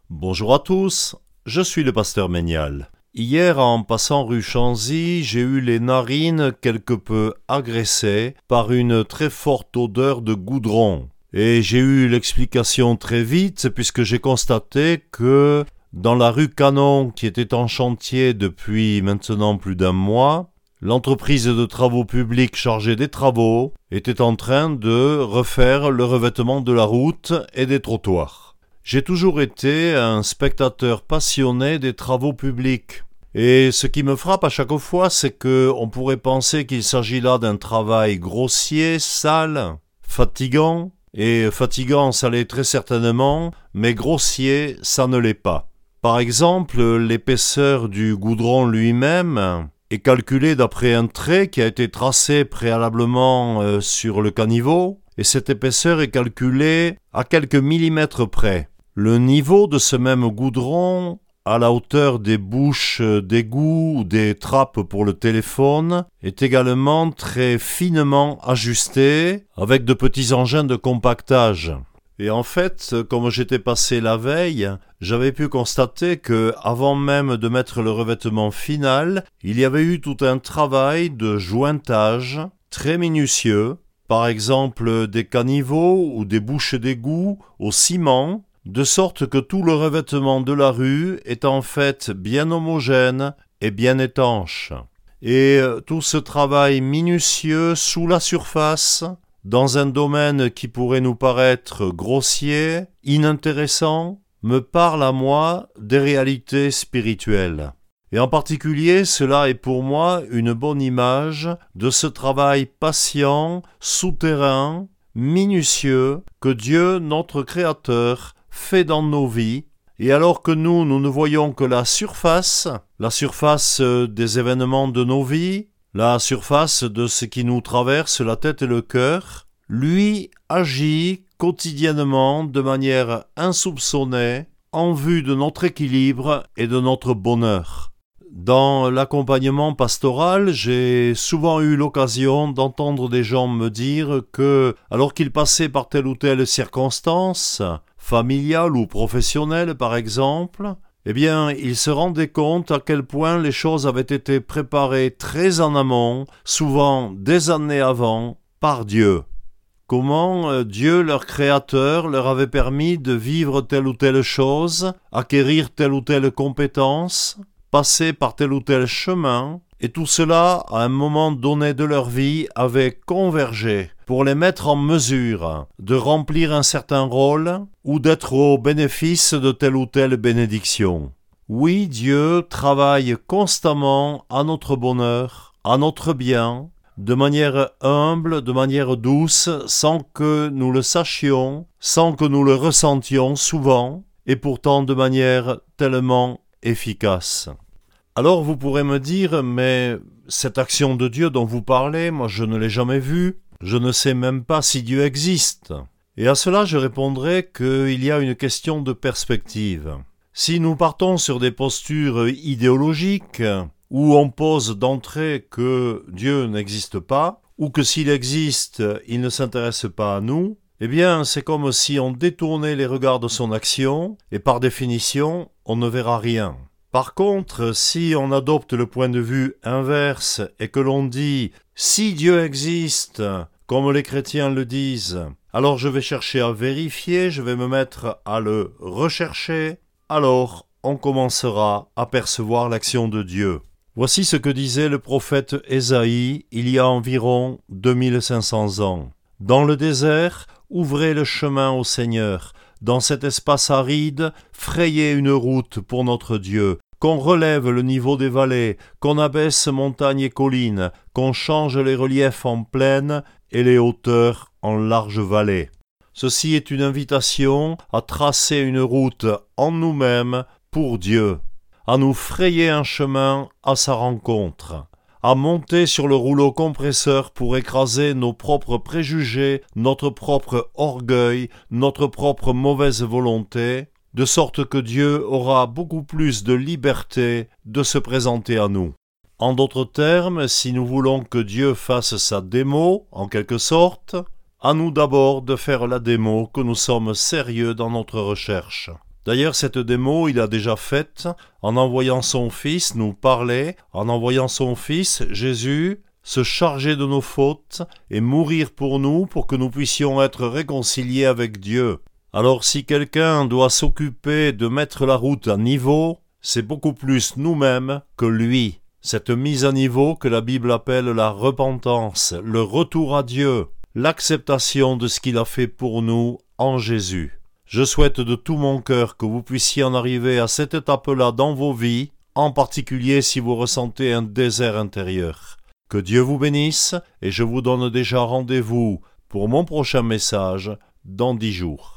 Bonjour à tous, je suis le pasteur Ménial. Hier, en passant rue Chanzy, j'ai eu les narines quelque peu agressées par une très forte odeur de goudron. Et j'ai eu l'explication très vite puisque j'ai constaté que dans la rue Canon, qui était en chantier depuis maintenant plus d'un mois, l'entreprise de travaux publics chargée des travaux était en train de refaire le revêtement de la route et des trottoirs. J'ai toujours été un spectateur passionné des travaux publics. Et ce qui me frappe à chaque fois, c'est qu'on pourrait penser qu'il s'agit là d'un travail grossier, sale, fatigant. Et fatigant, ça l'est très certainement, mais grossier, ça ne l'est pas. Par exemple, l'épaisseur du goudron lui-même est calculée d'après un trait qui a été tracé préalablement sur le caniveau, et cette épaisseur est calculée à quelques millimètres près. Le niveau de ce même goudron, à la hauteur des bouches d'égout ou des trappes pour le téléphone, est également très finement ajusté avec de petits engins de compactage. Et en fait, comme j'étais passé la veille, j'avais pu constater que, avant même de mettre le revêtement final, il y avait eu tout un travail de jointage très minutieux, par exemple des caniveaux ou des bouches d'égout au ciment, de sorte que tout le revêtement de la rue est en fait bien homogène et bien étanche. Et tout ce travail minutieux sous la surface, dans un domaine qui pourrait nous paraître grossier, inintéressant, me parle à moi des réalités spirituelles. Et en particulier, cela est pour moi une bonne image de ce travail patient, souterrain, minutieux, que Dieu, notre Créateur, fait dans nos vies, et alors que nous ne voyons que la surface des événements de nos vies, la surface de ce qui nous traverse la tête et le cœur, lui agit quotidiennement de manière insoupçonnée en vue de notre équilibre et de notre bonheur. Dans l'accompagnement pastoral, j'ai souvent eu l'occasion d'entendre des gens me dire que, alors qu'ils passaient par telle ou telle circonstance, familiale ou professionnelle par exemple, eh bien, ils se rendaient compte à quel point les choses avaient été préparées très en amont, souvent des années avant, par Dieu. Comment Dieu, leur Créateur, leur avait permis de vivre telle ou telle chose, acquérir telle ou telle compétence, passer par tel ou tel chemin, et tout cela, à un moment donné de leur vie, avait convergé pour les mettre en mesure de remplir un certain rôle ou d'être au bénéfice de telle ou telle bénédiction. Oui, Dieu travaille constamment à notre bonheur, à notre bien, de manière humble, de manière douce, sans que nous le sachions, sans que nous le ressentions souvent, et pourtant de manière tellement efficace. Alors vous pourrez me dire, mais cette action de Dieu dont vous parlez, moi je ne l'ai jamais vue, je ne sais même pas si Dieu existe. Et à cela je répondrai qu'il y a une question de perspective. Si nous partons sur des postures idéologiques, où on pose d'entrée que Dieu n'existe pas, ou que s'il existe, il ne s'intéresse pas à nous, eh bien c'est comme si on détournait les regards de son action, et par définition, on ne verra rien. Par contre, si on adopte le point de vue inverse et que l'on dit « si Dieu existe », comme les chrétiens le disent, alors je vais chercher à vérifier, je vais me mettre à le rechercher, alors on commencera à percevoir l'action de Dieu. Voici ce que disait le prophète Ésaïe il y a environ 2500 ans. « Dans le désert, ouvrez le chemin au Seigneur. Dans cet espace aride, frayez une route pour notre Dieu. Qu'on relève le niveau des vallées, qu'on abaisse montagnes et collines, qu'on change les reliefs en plaines et les hauteurs en larges vallées. » Ceci est une invitation à tracer une route en nous-mêmes pour Dieu, à nous frayer un chemin à sa rencontre, à monter sur le rouleau compresseur pour écraser nos propres préjugés, notre propre orgueil, notre propre mauvaise volonté, de sorte que Dieu aura beaucoup plus de liberté de se présenter à nous. En d'autres termes, si nous voulons que Dieu fasse sa démo, en quelque sorte, à nous d'abord de faire la démo que nous sommes sérieux dans notre recherche. D'ailleurs, cette démo, il a déjà faite en envoyant son Fils nous parler, en envoyant son Fils, Jésus, se charger de nos fautes et mourir pour nous pour que nous puissions être réconciliés avec Dieu. Alors si quelqu'un doit s'occuper de mettre la route à niveau, c'est beaucoup plus nous-mêmes que lui. Cette mise à niveau que la Bible appelle la repentance, le retour à Dieu, l'acceptation de ce qu'il a fait pour nous en Jésus. Je souhaite de tout mon cœur que vous puissiez en arriver à cette étape-là dans vos vies, en particulier si vous ressentez un désert intérieur. Que Dieu vous bénisse et je vous donne déjà rendez-vous pour mon prochain message dans 10 jours.